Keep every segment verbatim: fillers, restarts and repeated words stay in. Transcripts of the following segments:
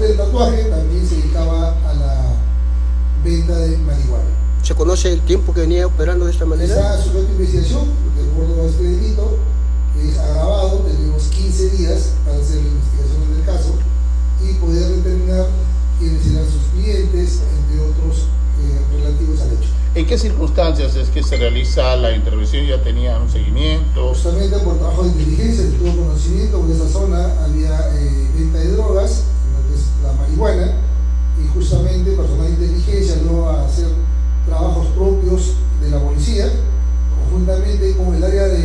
aparte del tatuaje, también se dedicaba a la venta de marihuana. ¿Se conoce el tiempo que venía operando de esta manera? Está sujeto a investigación, de acuerdo a este delito, que es agravado. Tenemos quince días para hacer la investigación del caso y poder determinar quiénes serán sus clientes, entre otros eh, relativos al hecho. ¿En qué circunstancias es que se realiza la intervención? ¿Ya tenía un seguimiento? Justamente por trabajo de inteligencia, se tuvo conocimiento que en esa zona había eh, venta de drogas, en lo que es la marihuana, y justamente personal de inteligencia luego a hacer trabajos propios de la policía, conjuntamente con el área de,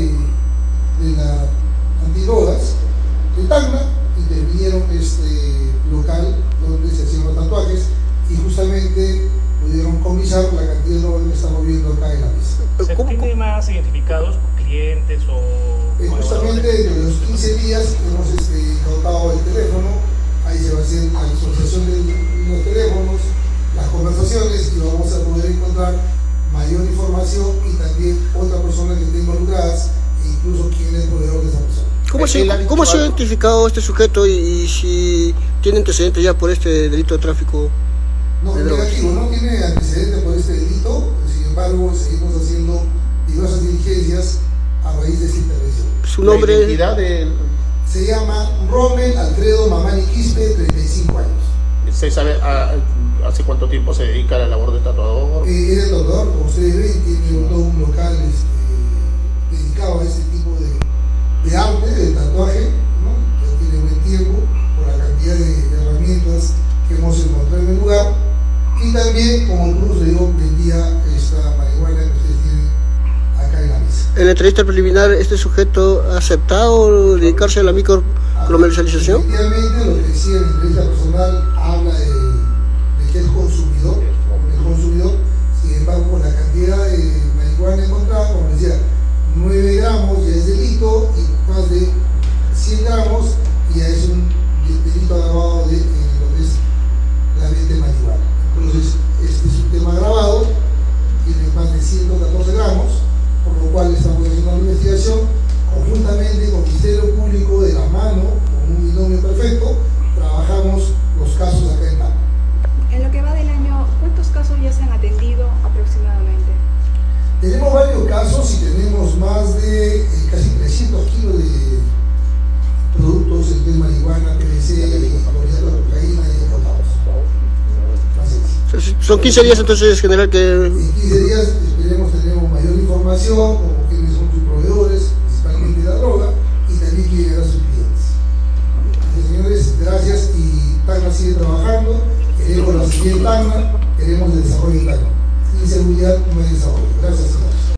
de la antidrogas de Tacna, intervinieron este local donde se hacían los tatuajes y justamente pudieron comisar la cantidad de drogas que estamos viendo acá en la mesa. ¿Se tiene más identificados por clientes o...? Eh, justamente de los quince días hemos este, incautado el teléfono, ahí se va a hacer la asociación de los teléfonos, las conversaciones, y vamos a poder encontrar mayor información y también otra persona que esté involucradas e incluso quién es el proveedor de esa persona. ¿Cómo se, ¿cómo se ha identificado este sujeto y, y si tiene antecedentes ya por este delito de tráfico? No, negativo, no tiene antecedentes por este delito, sin embargo seguimos haciendo diversas diligencias a raíz de esta intervención. ¿Su nombre? ¿La identidad del... Se llama Rommel Alfredo Mamani Quispe, treinta y cinco años. ¿Se sabe a, hace cuánto tiempo se dedica a la labor de tatuador? Eh, es el tatuador, como ustedes ven, tiene todo un local este, dedicado a este tipo de, de arte, de tatuaje, ¿no? Ya tiene buen tiempo por la cantidad de, de herramientas que hemos encontrado en el lugar. Y también, como Cruz le digo, vendía esta marihuana que ustedes tienen acá en la mesa. En la entrevista preliminar, ¿este sujeto ha aceptado dedicarse a la microcomercialización? Efectivamente, lo que decía en la entrevista personal habla de, de que es consumidor, es consumidor. Sin embargo, por la cantidad de marihuana encontrada, como decía, nueve gramos ya es delito y más de cien gramos ya es un delito agravado de, de lo que es la venta de marihuana. Entonces, este es un tema agravado, tiene más de ciento catorce gramos, por lo cual estamos haciendo una investigación conjuntamente con el Ministerio Público, de la mano, con un binomio perfecto, trabajamos los casos acá en Tacna. En lo que va del año, ¿cuántos casos ya se han atendido aproximadamente? Tenemos varios casos y tenemos más de eh, casi trescientos kilos de productos de marihuana, P V C, poliato de cocaína y incautados. Son quince días entonces, general, que... En quince días esperemos tener mayor información, como quiénes son sus proveedores, principalmente de la droga, y también quiénes eran sus clientes. Entonces, señores, gracias, y Tacna sigue trabajando, queremos la seguridad en Tacna, queremos el desarrollo en Tacna. Sin seguridad no hay desarrollo. Gracias, señores.